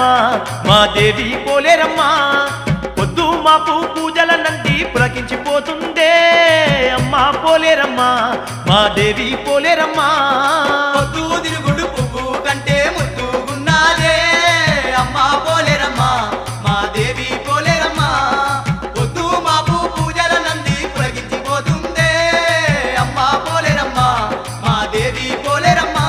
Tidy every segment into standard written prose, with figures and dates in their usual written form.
మా దేవి పోలేరమ్మా పొద్దు మాపు పూజల నంది పులకించిపోతుందే అమ్మా పోలేరమ్మా మా దేవి పోలేరమ్మా పొద్దు తిరుగుడు పువ్వు కంటే ముద్దుగున్నాదే అమ్మా పోలేరమ్మా మా దేవి పోలేరమ్మా పొద్దు మాపు పూజల నంది పులకించిపోతుందే అమ్మా పోలేరమ్మా మా దేవి పోలేరమ్మా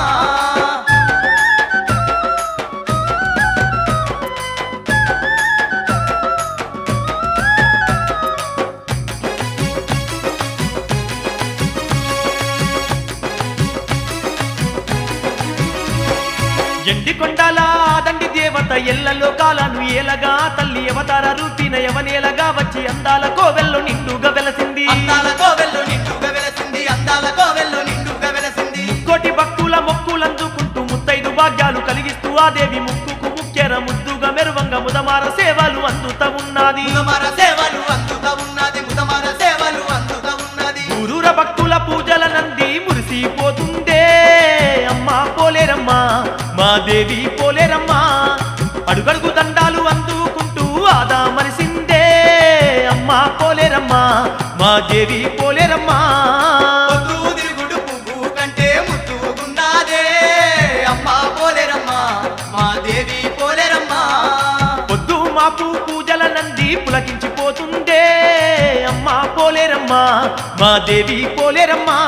ఎండి కొండాల దండి దేవత ఎల్ల లోకాలను ఏలగా తల్లి అవతార రూపిన యవనేలగా వచ్చి అందాల కోవెల్లో నిండుగా వెలసింది అందాల కోవెల్లో నిండుగా వెలసింది అందాల కోవెల్లో నిండుగా వెలసింది కోటి భక్తుల మొక్కులందుకుంటూ ముత్తైదు భాగ్యాలు కలిగిస్తూ ఆ దేవి ముక్కుకు ముక్కెర ముద్దుగా మెరువంగ ముదమార సేవలు అందుతా ఉన్నది ముదమార సేవలు అందుతా ఉన్నది ముదమార సేవలు అందుతా ఉన్నది ఊరూర భక్తుల పూజల నంది మురిసిపోతుందే అమ్మా పోలేరమ్మా మా దేవి పోలేరమ్మా అడుగడుగు దండాలు అందుకుంటూ ఆదా మరిసిందే అమ్మా పోలేరమ్మా మా దేవి పోలేరమ్మా పొద్దు తిరుగుడు పువ్వు కంటే ముద్దుగున్నాదే అమ్మా పోలేరమ్మా మా దేవి పోలేరమ్మా పొద్దు మాపు పూజల నంది పులకించిపోతుందే అమ్మా పోలేరమ్మా మా దేవి పోలేరమ్మా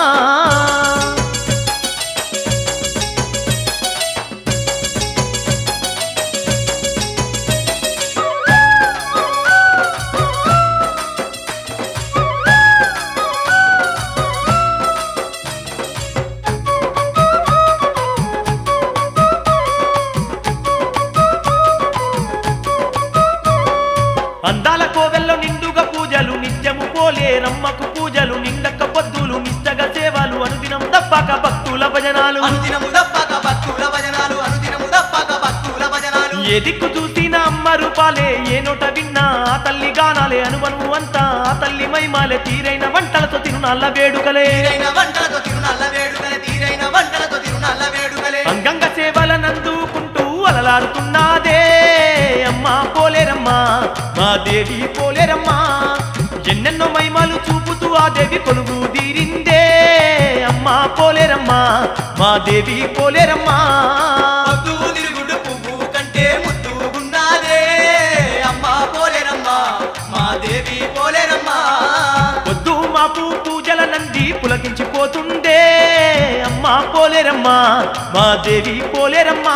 అందాల కోవెల్లో నిండుగా పూజలు నిత్యము పోలేరమ్మకు పూజలు నిండక్క పొద్దులు నిష్టగా సేవలు అనుదినం తప్పక భక్తుల భజనాలు అనుదినము తప్పక భక్తుల భజనాలు అనుదినము తప్పక భక్తుల భజనాలు ఏ దిక్కు చూసిన అమ్మ రూపాలే ఏ నోట విన్నా ఆ తల్లి గానాలే అనువను అంతా ఆ తల్లి మైమాలే తీరైన వంటలతో తిరునాళ్ళ వేడుకలే తీరైన వంటలతో తిరునాళ్ళ వేడుకలే తీరైన వంటలతో తిరునాళ్ళ వేడుకలే అంగంగ సేవలనందుకుంటూ అలలాడుతున్నదే అమ్మా పోలేరమ్మా మా దేవి పోలేరమ్మా ఎన్నెన్నో మైమాలు చూపుతూ ఆ దేవి కొలువు తీరిందే అమ్మా పోలేరమ్మా మా దేవి పోలేరమ్మా పొద్దు తిరుగుడు పువ్వు కంటే ముద్దుగున్నాదే అమ్మా పోలేరమ్మా మా దేవి పోలేరమ్మా పొద్దు మాపు పూజల నంది పులకించిపోతుందే అమ్మా పోలేరమ్మా మా దేవి పోలేరమ్మా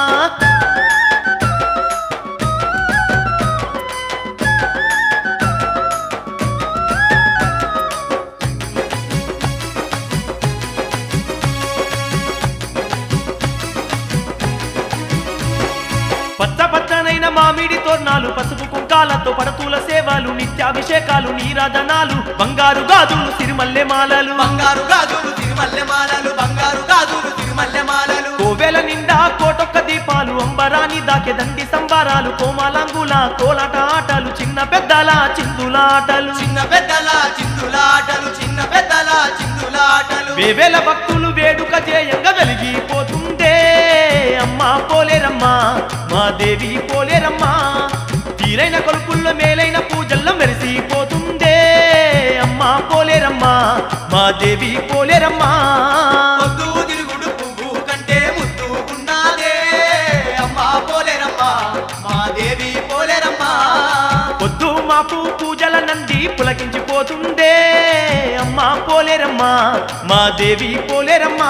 పచ్చ పచ్చనైన మామిడి తోరణాలు పసుపు కుంకాలతో పడతూల సేవలు నిత్యాభిషేకాలు నీరాజనాలు బంగారు గాజులు సిరిమల్లె మాలలు బంగారు గాజులు తిరుమల్లె మాలలు బంగారు గాజులు తిరుమల్లె మాలలు కోవెల నిండా కోటొక్క దీపాలు అంబరాని దాకే దండి సంబారాలు కోమాలంగుల కోలాట ఆటలు చిన్న పెద్దల చిందులాటలు చిన్న పెద్దల చిందులాటలు చిన్న పెద్దల చిందులాటలు వేవేల భక్తులు వేడుక చేయంగా వెలిగిపోతుందే అమ్మా పోలేరమ్మా మా దేవి పోలేరమ్మా తీరైన కొలుపుల్లో మేలైన పూజల్లో మెరిసిపోతుందే అమ్మా పోలేరమ్మా మా దేవి పోలేరమ్మా పొద్దు తిరుగుడు పువ్వు కంటే ముద్దుగున్నాదే అమ్మా పోలేరమ్మా మా దేవి పోలేరమ్మా పొద్దు మాపు పూజల నంది పులకించిపోతుందే అమ్మా పోలేరమ్మా మా దేవి పోలేరమ్మా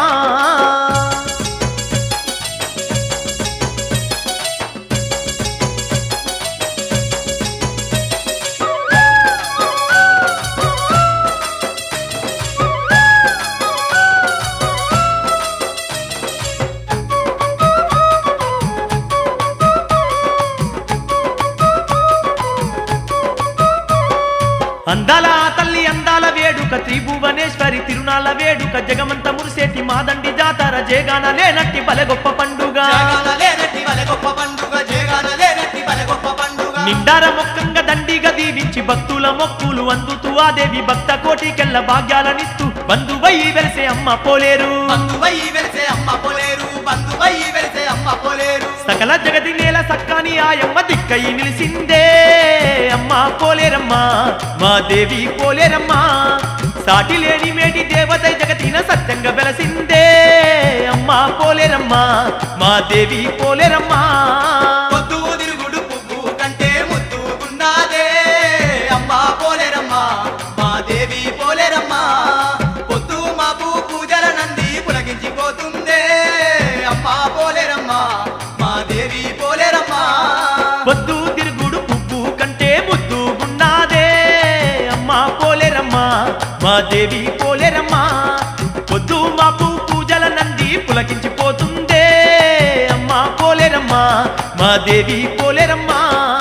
అందాల తల్లి అందాల వేడుక త్రిభువనేశ్వరి తిరునాళ్ళ వేడుక జగమంత మురిసేటి మాదండి జాతర జేగాన లేనట్టి బలె గొప్ప పండుగ జగాన లేనట్టి వలె గొప్ప పండుగ జగాన లేనట్టి వలె గొప్ప పండుగ నిండార మొక్కంగా దండిగా దీవించి భక్తుల మొక్కులు అందుతూ ఆ దేవి భక్త కోటికెళ్ళ భాగ్యాలనిస్తూ బంధువై వెలిసే అమ్మ పోలేరు బంధువై వెలిసే అమ్మ పోలేరు బంధువై వెలిసే అమ్మ పోలేరు సకల జగతి నేల సక్కాని ఆయమ్మ దిక్కై నిలిసిందే అమ్మా పోలేరమ్మ మా దేవి పోలేరమ్మ సాటి లేని మేటి దేవతై జగతిన సత్యంగా వెలసిందే అమ్మా పోలేరమ్మ మా దేవి పోలేరమ్మ పొద్దు తిరుగుడు పువ్వు కంటే ముద్దుగున్నాదే అమ్మా పోలేరమ్మ మా దేవి పోలేరమ్మ పొద్దు మాపు పూజల నంది పులకించిపోతుందే అమ్మా పోలేరమ్మ మా దేవి పోలేరమ్మ పొద్దు తిరుగుడు పువ్వు కంటే ముద్దుగున్నాదే అమ్మా పోలేరమ్మ మా దేవి పోలేరమ్మ పొద్దు మాపు పూజల నంది పులకించిపోతుందే అమ్మా పోలేరమ్మ మా దేవి పోలేరమ్మ